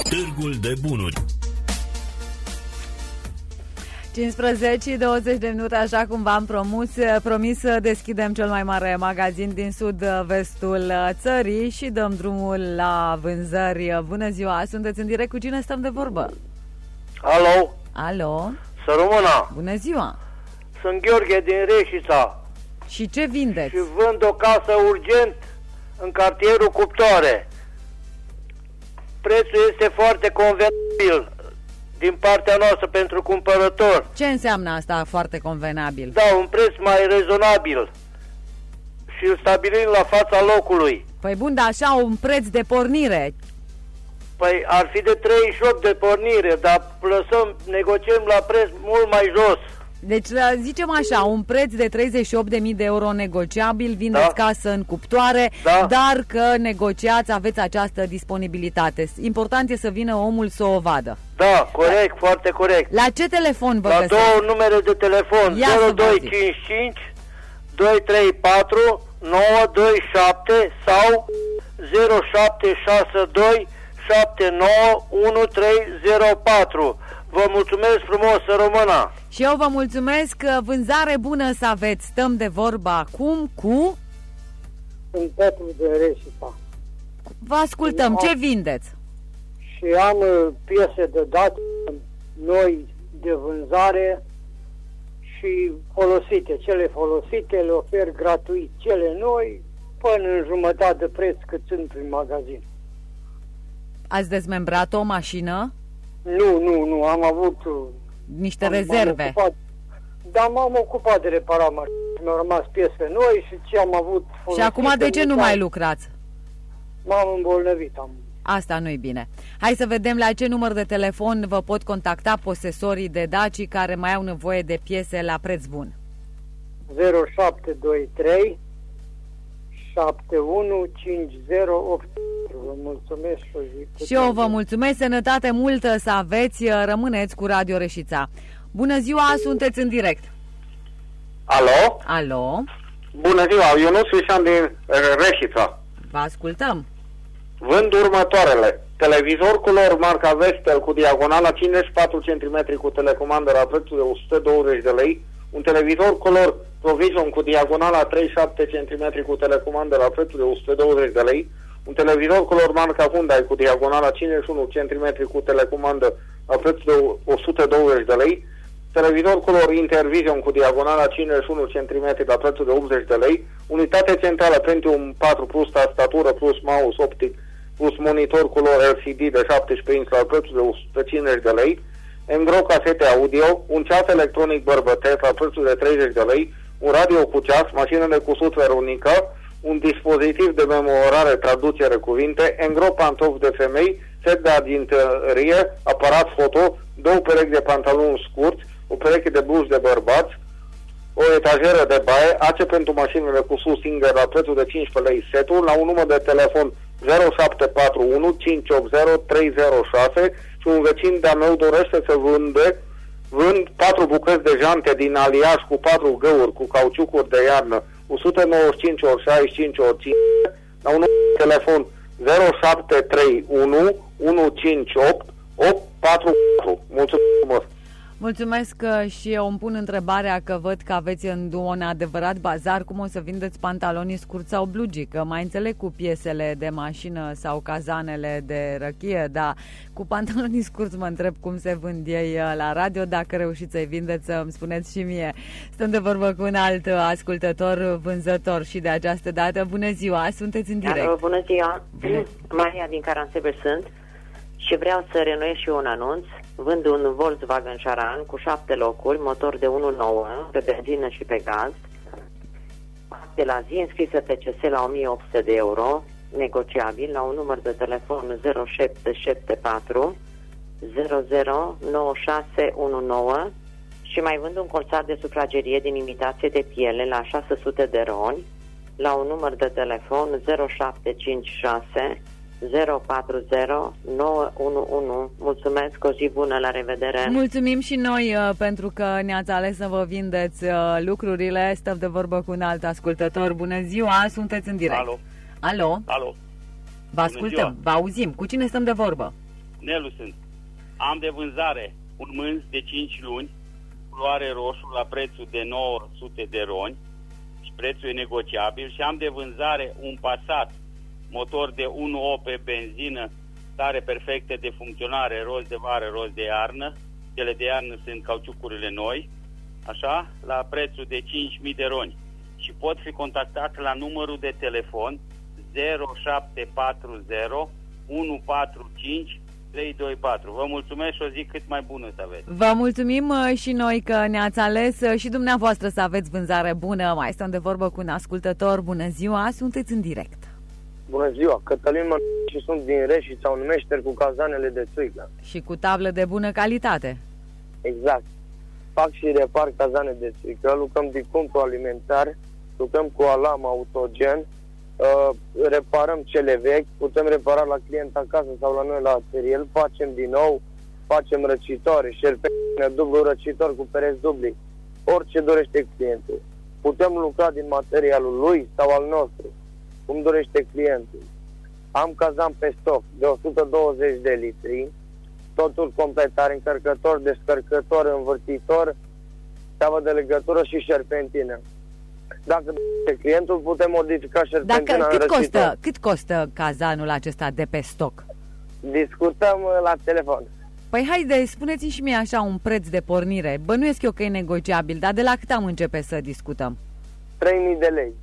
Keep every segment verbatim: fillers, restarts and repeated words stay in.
Târgul de Bunuri. cincisprezece douăzeci de minute, așa cum v-am promis, promis să deschidem cel mai mare magazin din sud-vestul țării și dăm drumul la vânzări. Bună ziua, sunteți în direct, cu cine stăm de vorbă? Alo? Alo? Să rămână! Bună ziua! Sunt Gheorghe din Reșița. Și ce vindeți? Și vând o casă urgent în cartierul Cuptoare. Prețul este foarte convenabil din partea noastră pentru cumpărător. Ce înseamnă asta foarte convenabil? Da, un preț mai rezonabil și îl stabilim la fața locului. Păi bun, dar așa un preț de pornire? Păi ar fi de treizeci și opt de pornire, dar lăsăm, negociem la preț mult mai jos. Deci zicem așa, un preț de treizeci și opt de mii de euro negociabil, vindeți da. casă în Cuptoare, da. dar că negociați, aveți această disponibilitate. Important e să vină omul să o vadă. Da, corect, la, foarte corect. La ce telefon vă La găsesc? două numere de telefon, zero doi cinci cinci doi trei patru nouă doi șapte sau zero șapte șase doi șapte nouă unu trei zero patru. Vă mulțumesc frumos, să rămână! Și eu vă mulțumesc, vânzare bună să aveți. Stăm de vorba acum cu... Sunt Petru de Reșița. Vă ascultăm, am... ce vindeți? Și am piese de dat noi de vânzare și folosite. Cele folosite le ofer gratuit. Cele noi până în jumătate de preț cât sunt prin magazin. Ați dezmembrat o mașină? Nu, nu, nu, am avut... Niște am, rezerve. M-am ocupat, dar m-am ocupat de reparat mașini. Mi-au rămas piese noi și ce am avut... Și acum de ce nu mai lucrați? M-am îmbolnăvit. Am... Asta nu-i bine. Hai să vedem la ce număr de telefon vă pot contacta posesorii de Daci care mai au nevoie de piese la preț bun. zero șapte doi trei șapte unu cinci zero opt. Vă mulțumesc și o zi. Și eu vă mulțumesc, sănătate multă să aveți, rămâneți cu Radio Reșița. Bună ziua, sunteți în direct. Alo? Alo? Bună ziua, Ionuț Vișan din Reșița. Vă ascultăm. Vând următoarele. Televizor culor marca Vestel cu diagonala cincizeci și patru centimetri cu telecomandă la prețul de o sută douăzeci de lei. Un televizor color Provision cu diagonala treizeci și șapte centimetri cu telecomandă la prețul de o sută douăzeci de lei. Un televizor color marca Hyundai cu diagonala cincizeci și unu centimetri cu telecomandă la prețul de o sută douăzeci de lei. Televizor color Intervision cu diagonala cincizeci și unu centimetri la prețul de optzeci de lei. Unitate centrală Pentium patru plus tastatură plus mouse optic plus monitor color L C D de șaptesprezece inci la prețul de o sută cincizeci de lei. Engro casete audio, un ceas electronic bărbătesc la prețul de treizeci de lei, un radio cu ceas, mașină de cusut veronică, un dispozitiv de memorare, traducere cuvinte, engro pantofi de femei, set de arginterie, aparat foto, două perechi de pantaloni scurți, o pereche de bluși de bărbați, o etajeră de baie, ace pentru mașinile cu sus singur la prețul de cincisprezece lei setul, la un număr de telefon zero șapte patru unu cinci opt zero trei zero șase și un vecin de-a meu dorește să vânde, vând patru bucăți de jante din aliaj cu patru găuri cu cauciucuri de iarnă, o sută nouăzeci și cinci ori șaizeci și cinci ori cinci, la un număr de telefon zero șapte trei unu unu cinci opt opt patru patru. Mulțumesc frumos! Mulțumesc și eu îmi pun întrebarea că văd că aveți în un adevărat bazar, cum o să vindeți pantalonii scurți sau blugii, că mai înțeleg cu piesele de mașină sau cazanele de răchie, dar cu pantalonii scurți mă întreb cum se vând ei la radio, dacă reușiți să-i vindeți, îmi spuneți și mie. Stăm de vorbă cu un alt ascultător, vânzător și de această dată. Bună ziua, sunteți în direct. Alo, bună ziua, Maria din Caransebeș sunt și vreau să renuiesc și eu un anunț. Vând un Volkswagen Charan cu șapte locuri, motor de unu virgulă nouă, pe benzină și pe gaz, de la zi înscrisă pe C S la o mie opt sute de euro, negociabil, la un număr de telefon zero șapte șapte patru zero zero nouă șase unu nouă și mai vând un colțat de sufragerie din imitație de piele la șase sute de roni, la un număr de telefon zero șapte cinci șase zero patru zero nouă unu unu. Mulțumesc, o zi bună, la revedere. Mulțumim și noi uh, pentru că ne-ați ales să vă vindeți uh, lucrurile. Stăm de vorbă cu un alt ascultător. Bună ziua, sunteți în direct. Alo. Alo. Alo. Vă ascultăm, vă auzim. Cu cine stăm de vorbă? Nelu sunt. Am de vânzare un mânz de cinci luni, culoare roșu, la prețul de nouă sute de roni și prețul e negociabil, și am de vânzare un Passat, motor de unu virgulă opt pe benzină, stare perfectă de funcționare, roz de vară, roz de iarnă. Cele de iarnă sunt cauciucurile noi, așa, la prețul de cinci mii de roni. Și pot fi contactat la numărul de telefon zero șapte patru zero unu patru cinci trei doi patru. Vă mulțumesc și o zi cât mai bună să aveți. Vă mulțumim și noi că ne-ați ales și dumneavoastră să aveți vânzare bună. Mai stăm de vorbă cu un ascultător. Bună ziua, sunteți în direct. Bună ziua, Cătălin mă și sunt din Reșița sau Meșter cu cazanele de țuică. Și cu tablă de bună calitate. Exact. Fac și repar cazane de țuică, lucrăm din punctul alimentar, lucrăm cu alarm autogen, uh, reparăm cele vechi, putem repara la client acasă sau la noi la atelier, facem din nou, facem răcitoare, șerpene, dublu răcitor cu pereți dubli, orice dorește clientul. Putem lucra din materialul lui sau al nostru, cum dorește clientul. Am cazan pe stoc de o sută douăzeci de litri, totul completar, încărcător, descărcător, învârtitor, tavă de legătură și șerpentină. Dacă dorește clientul, putem modifica șerpentina. Dacă, cât, în costă, cât costă cazanul acesta de pe stoc? Discutăm la telefon. Păi haide, spuneți-mi și mie așa un preț de pornire. Bănuiesc eu că e negociabil, dar de la cât am începe să discutăm? trei mii de lei.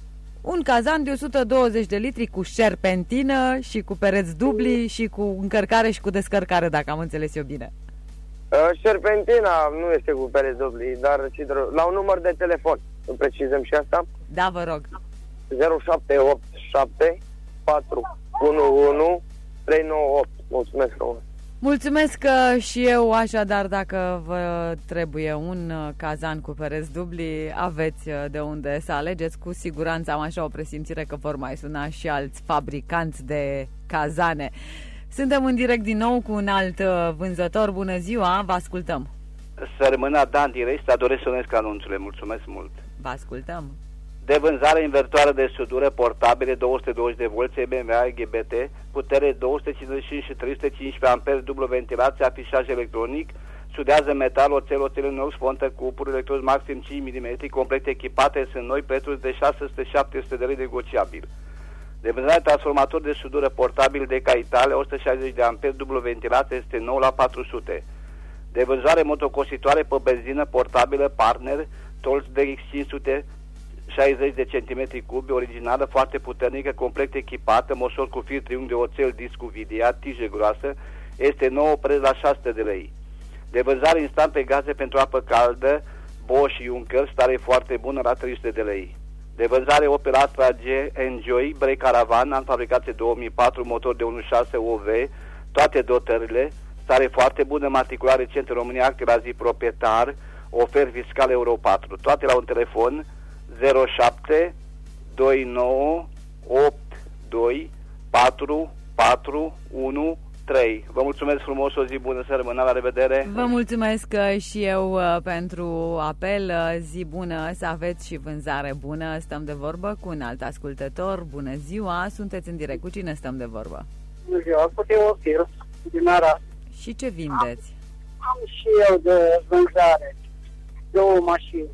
Un cazan de o sută douăzeci de litri cu șerpentină și cu pereți dubli și cu încărcare și cu descărcare, dacă am înțeles eu bine. Uh, șerpentina nu este cu pereți dubli, dar la un număr de telefon. Să precizăm și asta? Da, vă rog. zero șapte opt șapte patru unu unu trei nouă opt. Mulțumesc frumos. Mulțumesc și eu, așadar, dacă vă trebuie un cazan cu pereți dubli, aveți de unde să alegeți. Cu siguranță am așa o presimțire că vor mai suna și alți fabricanți de cazane. Suntem în direct din nou cu un alt vânzător. Bună ziua, vă ascultăm. Să rămână Dan direct, dar doresc să unesc anunțurile. Mulțumesc mult. Vă ascultăm. De vânzare invertoare de sudură portabile două sute douăzeci de volți B M W G B T, putere două sute cincizeci și cinci și trei sute cincisprezece amperi, dublu ventilație, afișaj electronic, sudează metal, oțel, oțel inox, fontă cu upuri, electrod maxim cinci milimetri, complet echipate, sunt noi, prețul de șase sute șapte sute de lei negociabil. De vânzare transformator de sudură portabil de Caitale, o sută șaizeci de amperi, dublu ventilație, este nou la patru sute. De vânzare motocositoare pe benzină portabilă Partner, Tolz D X cinci sute șaizeci de centimetri cubi, originală, foarte puternică, complet echipată, măsor cu fir triunghi de oțel, disc cu videa, tijă groasă, este nouă, preț la șase sute de lei. De vânzare instant pe gaze pentru apă caldă, Bosch și Juncker, stare foarte bună, la trei sute de lei. De vânzare Opel Astra G Enjoy, brake caravan, an fabricație două mii patru, motor de unu virgulă șase O V, toate dotările, stare foarte bună, matriculare recent în România, acte la zi proprietar, ofer fiscal Euro patru, toate la un telefon zero șapte doi nouă opt doi patru patru unu trei. Vă mulțumesc frumos, o zi bună, să rămână, la revedere. Vă mulțumesc și eu pentru apel, zi bună, să aveți și vânzare bună. Stăm de vorbă cu un alt ascultător. Bună ziua, sunteți în direct, cu cine stăm de vorbă? Bună ziua, cu Teofil din Arad. Și ce vindeți? Am, am și eu de vânzare două mașini.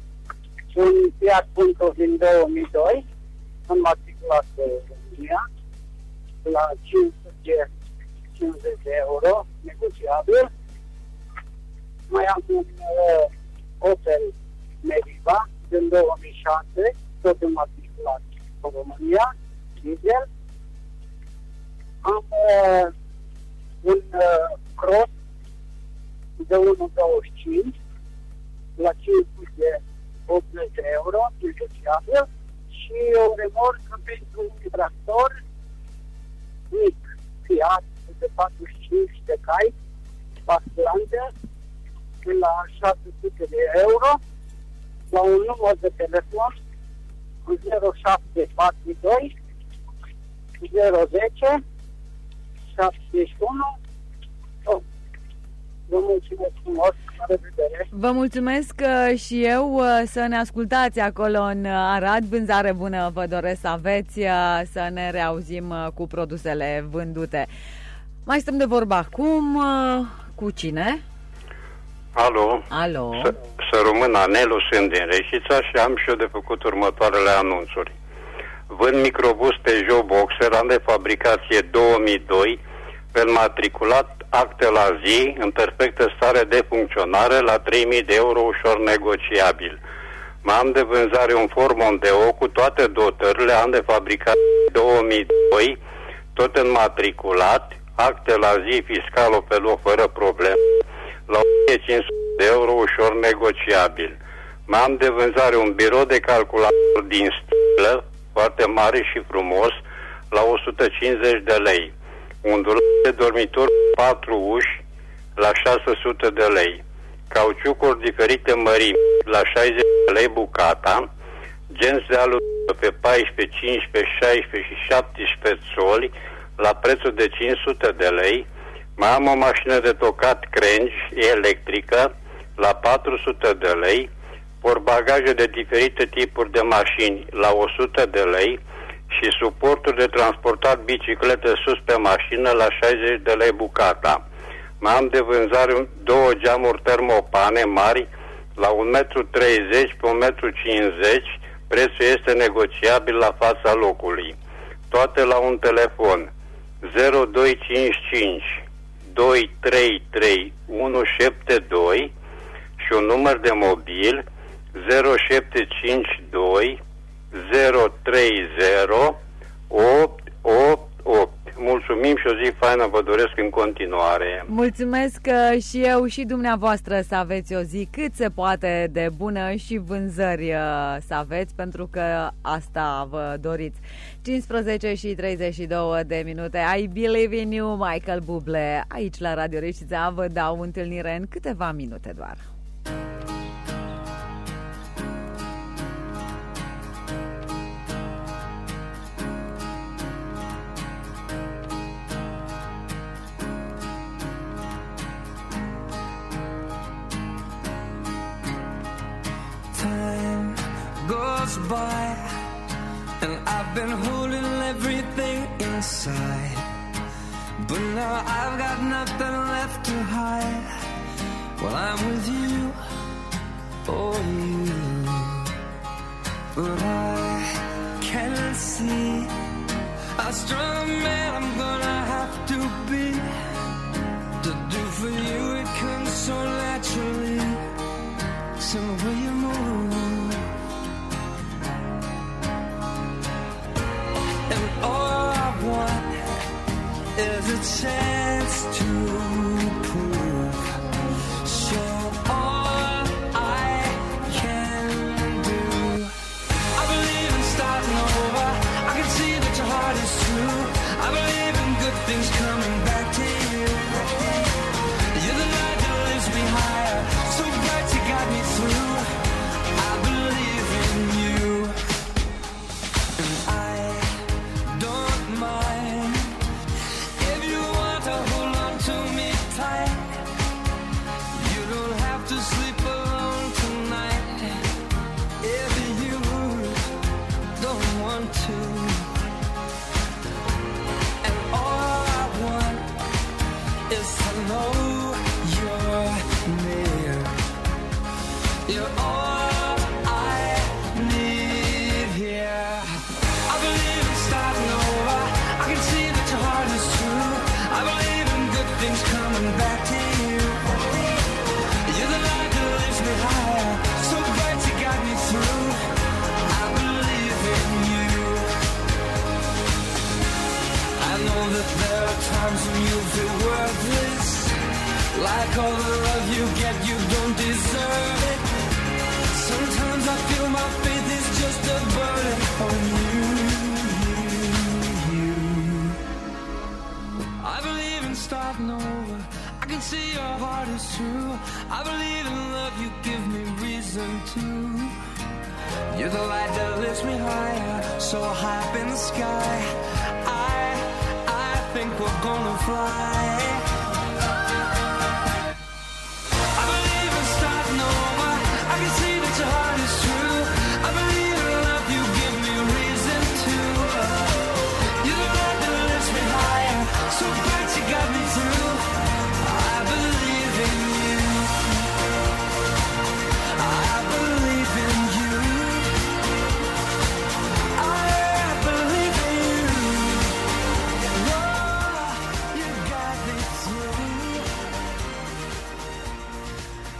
Un Fiat Punto din două mii doi, înmatriculat de România, la cinci sute cincizeci de euro, negociabil. Mai am un uh, Opel Meriva din două mii șase, tot înmatriculat în România, diesel. Am uh, un uh, Cross de unu virgulă douăzeci și cinci la cinci sute optzeci de euro, negociabil, și o remorcă pentru un tractor mic, Fiat de patruzeci și cinci de cai, pasturante, la șase sute de euro, la un număr de telefon zero șapte patru doi zero zero zero șaptezeci și unu. Vă mulțumesc frumos, la revedere. Vă mulțumesc și eu, să ne ascultați acolo în Arad. Vânzare bună vă doresc să aveți, să ne reauzim cu produsele vândute. Mai stăm de vorba acum cu cine? Alo. Alo. Să, să rămână Nelu, sunt din Reșița și am și eu de făcut următoarele anunțuri. Vând microbus Peugeot Boxer, an de fabricație două mii doi, pe matriculat, acte la zi, în perfectă stare de funcționare, la trei mii de euro, ușor negociabil. Mai am de vânzare un Ford Mondeo cu toate dotările, an de fabricație două mii doi, tot în matriculat, acte la zi, fiscal pe loc, fără probleme, la o mie cinci sute de euro, ușor negociabil. Mai am de vânzare un birou de calculator din stilă, foarte mare și frumos, la o sută cincizeci de lei. Un dulap de dormitor cu patru uși, la șase sute de lei. Cauciucuri diferite mărimi, la șaizeci de lei bucata. Genți de aluminio pe paisprezece, cincisprezece, șaisprezece și șaptesprezece soli, la prețul de cinci sute de lei. Mai am o mașină de tocat crengi electrică, la patru sute de lei. Portbagaje de diferite tipuri de mașini, la o sută de lei. Și suporturi de transportat biciclete sus pe mașină, la șaizeci de lei bucata. Mai am de vânzare două geamuri termopane mari, la un metru treizeci pe un metru cincizeci, prețul este negociabil la fața locului. Toate la un telefon zero doi cinci cinci doi trei trei unu șapte doi și un număr de mobil zero șapte cinci doi zero trei zero opt opt opt. Mulțumim și o zi faină vă doresc în continuare. Mulțumesc și eu și dumneavoastră să aveți o zi cât se poate de bună și vânzări să aveți, pentru că asta vă doriți. cincisprezece și treizeci și două de minute. I Believe in You, Michael Bublé, aici la Radio Reșița. Vă dau întâlnire în câteva minute doar. By and I've been holding everything inside, but now I've got nothing left to hide. Well, I'm with you, oh you, but I can't see how strong a man I'm gonna have to be to do for you. It comes so naturally, so the way you move. All I want is a chance to prove. So all I can do, I believe in starting over. I can see that your heart is true. I believe in good things coming back to you. You're the light that lifts me higher, so bright you got me through. I believe in you, and I mind if you want to hold on to me tight. You don't have to sleep alone tonight if you don't want to. And all I want is to know you're near. You're all I need here. I believe in starting over. I can see that your heart is true. I believe in good things coming back to you. You're the light that lifts me higher, so bright you got me through. I believe in you. I know that there are times when you feel worthless, like all the love you get you don't deserve it. Sometimes I feel my faith is just a burden on you. Starting over, I can see your heart is true. I believe in love, you give me reason to. You're the light that lifts me higher, so high up in the sky. I, I think we're gonna fly. I believe in starting over. I can see that your heart is true. I believe in love, you give me reason to. You're the light that lifts me higher, so bright you got me.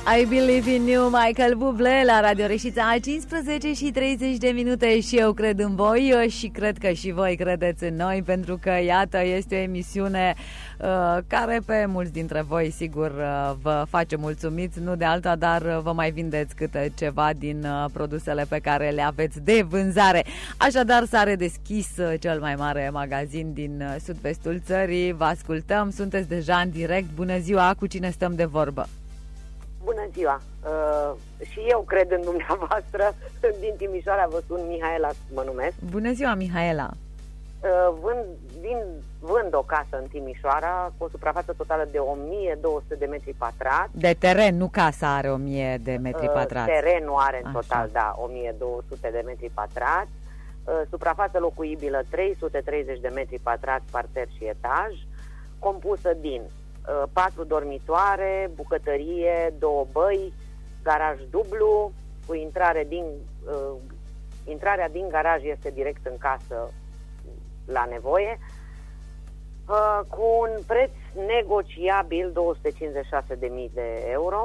I Believe in You, Michael Bublé la Radio Reșița, cincisprezece și treizeci de minute și eu cred în voi și cred că și voi credeți în noi, pentru că iată, este o emisiune uh, care pe mulți dintre voi sigur uh, vă face mulțumiți, nu de alta, dar uh, vă mai vindeți câte ceva din uh, produsele pe care le aveți de vânzare. Așadar s-a redeschis uh, cel mai mare magazin din uh, sud-vestul țării, vă ascultăm, sunteți deja în direct. Bună ziua, cu cine stăm de vorbă? Bună ziua! Uh, și eu cred în dumneavoastră. Din Timișoara vă sun, Mihaela mă numesc. Bună ziua, Mihaela! Uh, vând, vin, vând o casă în Timișoara cu o suprafață totală de o mie două sute de metri pătrați. De teren, nu casa are o mie de metri uh, pătrați. Terenul are în Așa. total, da, o mie două sute de metri pătrați. Uh, suprafață locuibilă trei sute treizeci de metri pătrați, parter și etaj, compusă din patru dormitoare, bucătărie, două băi, garaj dublu, cu intrare din uh, intrarea din garaj este direct în casă la nevoie, uh, cu un preț negociabil două sute cincizeci și șase de mii de euro.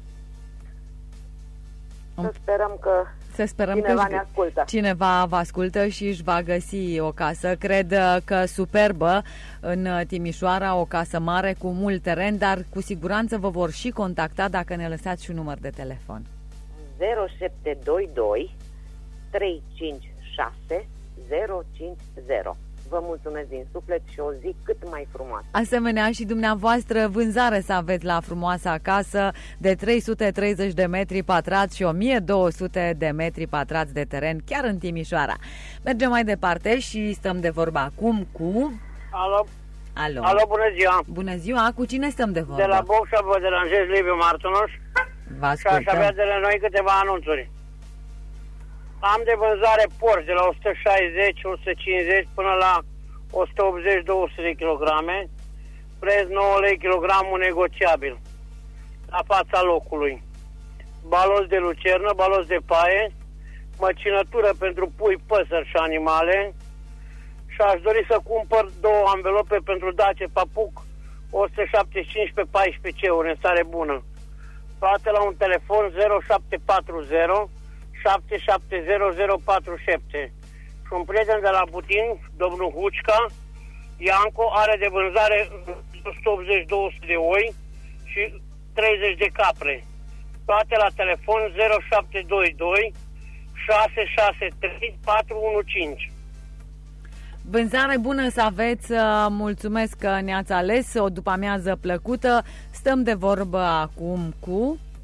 Să sperăm că Să sperăm cineva că ne ascultă. Cineva vă ascultă și își va găsi o casă. Cred că superbă în Timișoara, o casă mare cu mult teren, dar cu siguranță vă vor și contacta dacă ne lăsați și un număr de telefon. zero șapte doi doi trei cinci șase zero cinci zero. Vă mulțumesc din suflet și o zi cât mai frumoasă. Asemenea și dumneavoastră vânzare să aveți la frumoasa casă de trei sute treizeci de metri pătrați și o mie două sute de metri pătrați de teren chiar în Timișoara. Mergem mai departe și stăm de vorba acum cu... Alo. Alo. Alo, bună ziua. Bună ziua, cu cine stăm de vorbă? De la Bocșa vă deranjez, Liviu Martunoș. Vă Și aș ascultăm. avea de la noi câteva anunțuri. Am de vânzare porci de la o sută șaizeci - o sută cincizeci până la o sută optzeci - două sute de kilograme, preț nouă lei kilogramul negociabil, la fața locului. Baloți de lucernă, baloți de paie, măcinătură pentru pui, păsări și animale, și aș dori să cumpăr două anvelope pentru Dace Papuc o sută șaptezeci și cinci pe paisprezece euro, în stare bună. Toate la un telefon zero șapte patru zero șapte șapte zero zero patru șapte. Și un prieten de la Butin, domnul Hucica, Ianco, are de vânzare o sută optzeci - două sute de oi și treizeci de capre. Toate la telefon zero șapte doi doi șase șase trei patru unu cinci. Vânzare bună să aveți, mulțumesc că ne-ați ales, o după-amiază plăcută. Stăm de vorbă acum cu...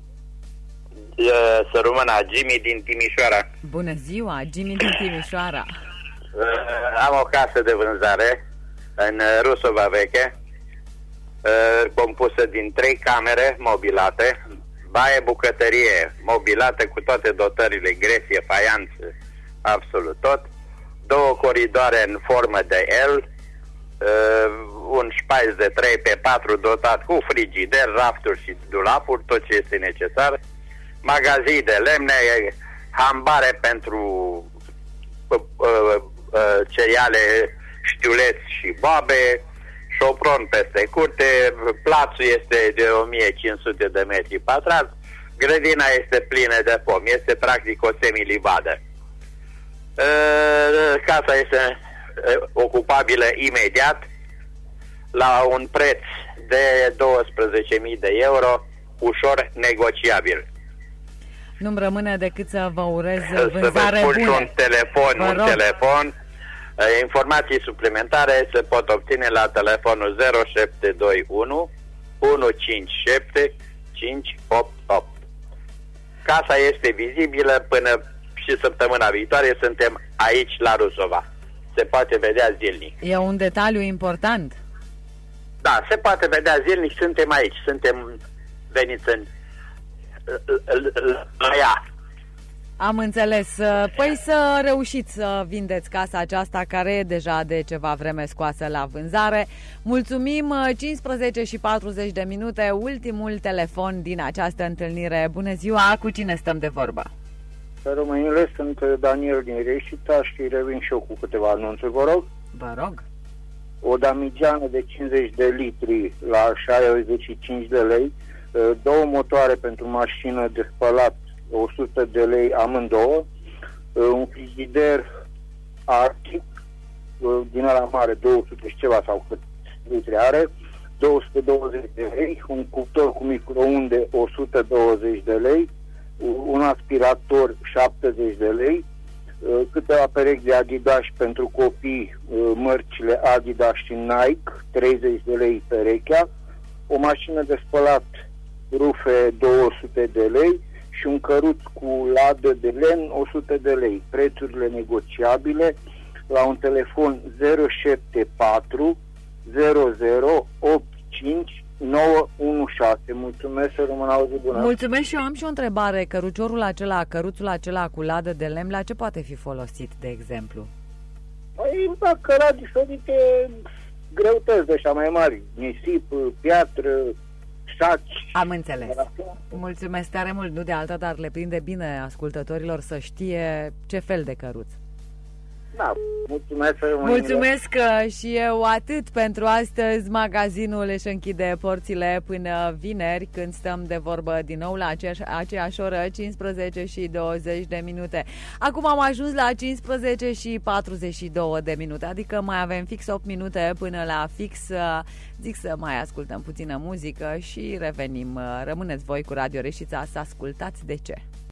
Să rămână Jimmy din Timișoara. Bună ziua, Jimmy din Timișoara. Am o casă de vânzare în Rusova Veche, compusă din trei camere mobilate, baie, bucătărie mobilată cu toate dotările, gresie, faianță, absolut tot, două coridoare în formă de L, un spaiț de trei pe patru dotat cu frigider, rafturi și dulapuri, tot ce este necesar, magazii de lemne, hambare pentru uh, uh, uh, cereale, știuleți și boabe, șopron peste curte, plațul este de o mie cinci sute de metri pătrați, grădina este plină de pomi, este practic o semilivadă. Uh, casa este uh, ocupabilă imediat la un preț de douăsprezece mii de euro, ușor negociabil. Nu-mi rămâne decât să vă urez vânzare să vă spun bună. și un telefon, Vă un rog. telefon. Informații suplimentare se pot obține la telefonul zero șapte doi unu unu cinci șapte cinci opt opt. Casa este vizibilă până și săptămâna viitoare, suntem aici la Rusova. Se poate vedea zilnic. E un detaliu important. Da, se poate vedea zilnic, suntem aici, suntem veniți în la ea. Am înțeles. Păi să reușiți să vindeți casa aceasta care e deja de ceva vreme scoasă la vânzare. Mulțumim. Cincisprezece și patruzeci de minute, ultimul telefon din această întâlnire. Bună ziua, cu cine stăm de vorbă? Românile, sunt Daniel din Reșița și revin și eu cu câteva anunțuri, vă rog. Vă rog. O damigeană de cincizeci de litri la șaizeci și cinci de lei, două motoare pentru mașină de spălat, o sută de lei amândouă, un frigider Arctic, din ăla mare, două sute și ceva sau cât litri are, două sute douăzeci de lei, un cuptor cu microunde, o sută douăzeci de lei, un aspirator, șaptezeci de lei, câteva perechi de Adidas pentru copii, mărcile Adidas și Nike, treizeci de lei perechea, o mașină de spălat rufe, două sute de lei și un căruț cu ladă de lemn, o sută de lei. Prețurile negociabile la un telefon zero șapte patru zero zero opt cinci nouă unu șase. Mulțumesc, să rămân auzit, bună. Mulțumesc și eu am și o întrebare. Căruciorul acela, căruțul acela cu ladă de lemn, la ce poate fi folosit, de exemplu? Păi, dacă la diferite greutăți de așa mai mari, nisip, piatră, saci. Am înțeles. Mulțumesc tare mult, nu de alta, dar le prinde bine ascultătorilor să știe ce fel de căruț. Da, mulțumesc. Mulțumesc și eu atât pentru astăzi. Magazinul își închide porțile până vineri, când stăm de vorbă din nou la aceeași, aceeași oră, cincisprezece și douăzeci de minute. Acum am ajuns la cincisprezece și patruzeci și două de minute, adică mai avem fix opt minute până la fix. Zic să mai ascultăm puțină muzică și revenim. Rămâneți voi cu Radio Reșița să ascultați de ce.